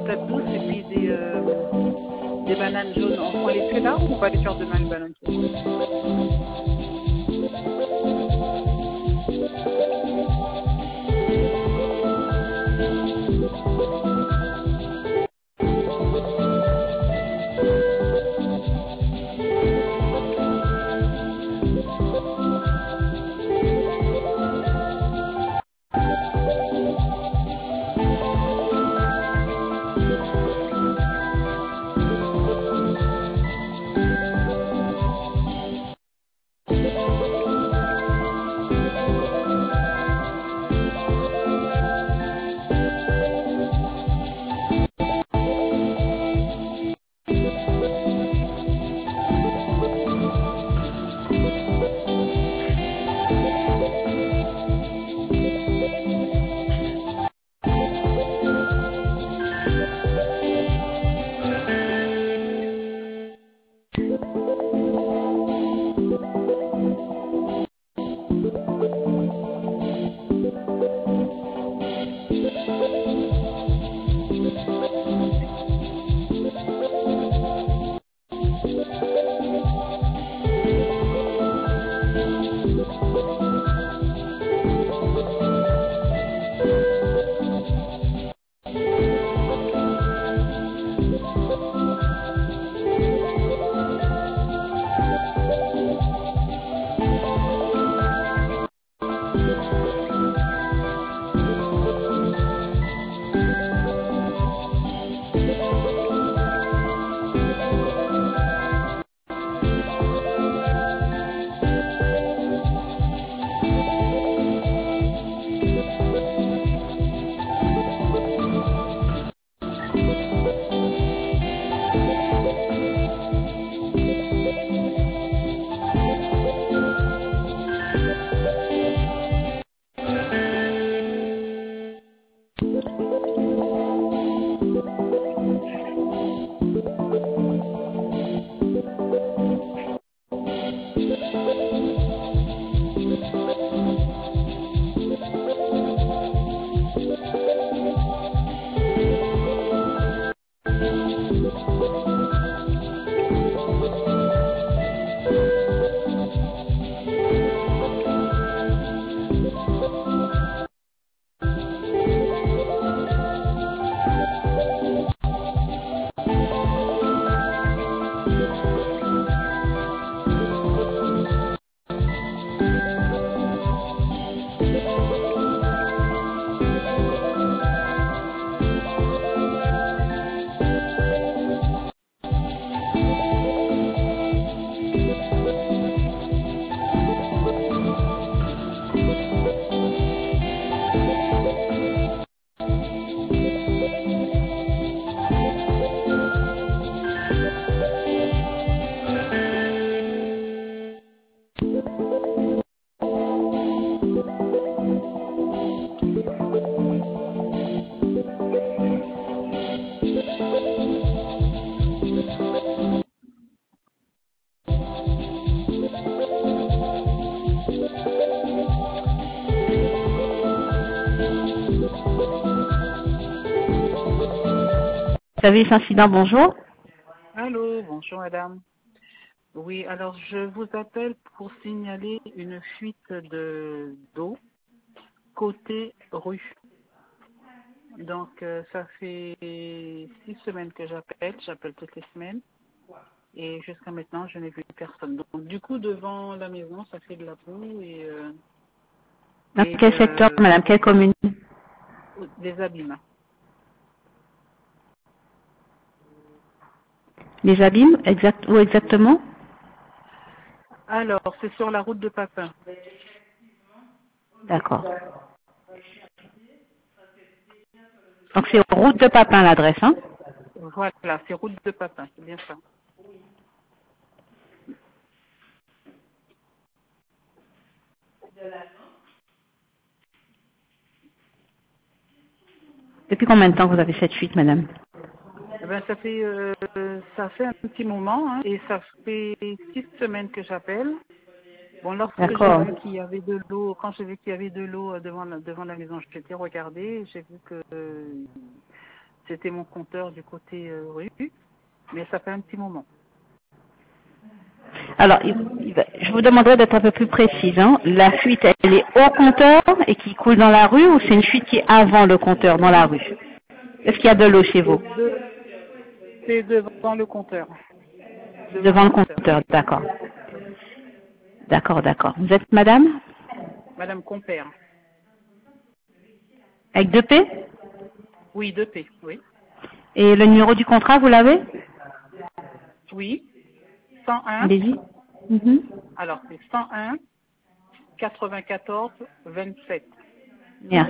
patates douces et puis des bananes jaunes. On prend les là ou on va les faire demain, les bananes jaunes? Service incident, bonjour. Allô, bonjour madame. Oui, alors je vous appelle pour signaler une fuite d'eau côté rue. Donc ça fait 6 semaines que j'appelle toutes les semaines et jusqu'à maintenant je n'ai vu personne. Donc du coup devant la maison ça fait de la boue Dans quel secteur, madame, quelle commune? des abîmes. Les abîmes, où exactement? Alors c'est sur la route de Papin. D'accord. Donc c'est route de Papin l'adresse, hein? Voilà, c'est route de Papin, c'est bien ça. Depuis combien de temps vous avez cette fuite, madame? Eh ben, ça fait un petit moment hein, et ça fait 6 semaines que j'appelle. Bon, lorsque j'ai vu qu'il y avait de l'eau, quand j'ai vu qu'il y avait de l'eau devant la maison, je t'ai regardé, j'ai vu que C'était mon compteur du côté rue, mais ça fait un petit moment. Alors, je vous demanderai d'être un peu plus précise. Hein. La fuite, elle est au compteur et qui coule dans la rue ou c'est une fuite qui est avant le compteur, dans la rue? Est-ce qu'il y a de l'eau chez vous? C'est devant le compteur. Devant le compteur, d'accord. D'accord, d'accord. Vous êtes madame? Madame Compère. Avec 2P? Oui, 2P, oui. Et le numéro du contrat, vous l'avez? Oui, 101. Allez-y. Mhm. Alors, c'est 101 94 27. Merci.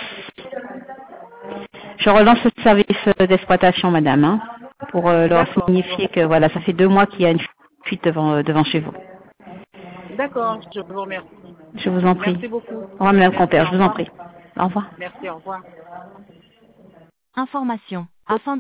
Je relance le service d'exploitation, madame, hein, pour leur D'accord. signifier que voilà, ça fait 2 mois qu'il y a une fuite devant chez vous. D'accord, je vous remercie. Je vous en prie. Merci beaucoup. Au revoir, madame Merci, Compère, au je vous en revoir. prie. Au revoir. Merci, au revoir. Information. Afin